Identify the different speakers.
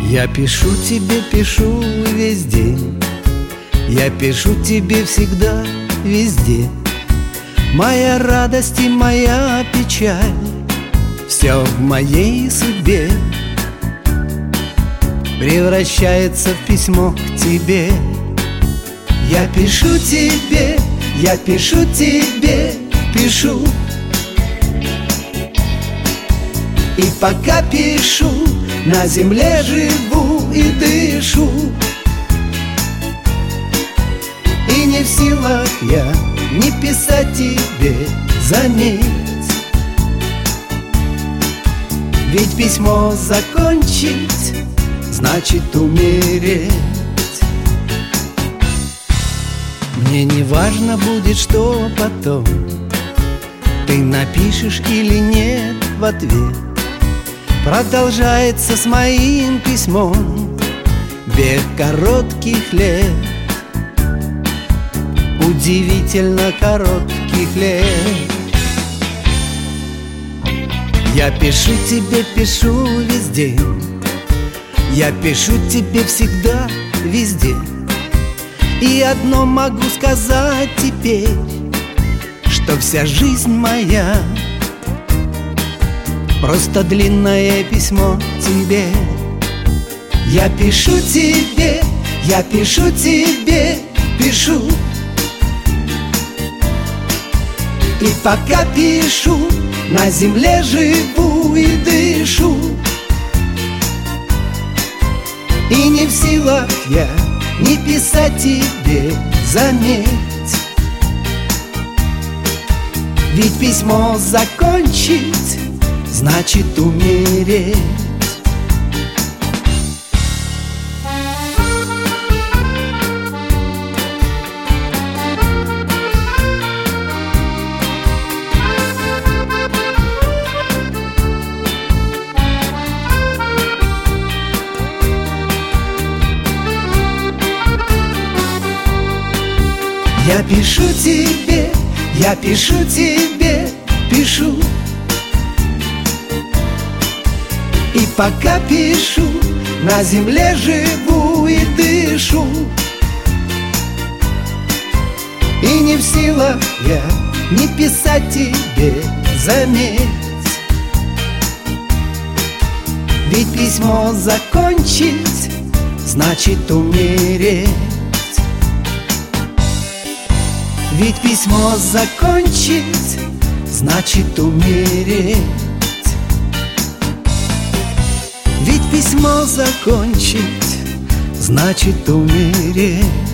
Speaker 1: Я пишу тебе, пишу весь день. Я пишу тебе всегда, везде. Моя радость и моя печаль, все в моей судьбе превращается в письмо к тебе. Я пишу тебе, я пишу тебе, пишу. И пока пишу, на земле живу и дышу. И не в силах я не писать тебе, заметь. Ведь письмо закончить значит умереть. Мне не важно будет, что потом ты напишешь или нет в ответ. Продолжается с моим письмом век коротких лет, удивительно коротких лет. Я пишу тебе, пишу весь день. Я пишу тебе всегда, везде. И одно могу сказать теперь, что вся жизнь моя просто длинное письмо тебе. Я пишу тебе, я пишу тебе, пишу. И пока пишу, на земле живу и дышу. И не в силах я не писать тебе, заметь. Ведь письмо закончить значит умереть. Я пишу тебе, я пишу тебе, пишу. И пока пишу, на земле живу и дышу. И не в силах я не писать тебе, заметь. Ведь письмо закончить значит умереть. Ведь письмо закончить значит умереть. Ведь письмо закончить значит умереть.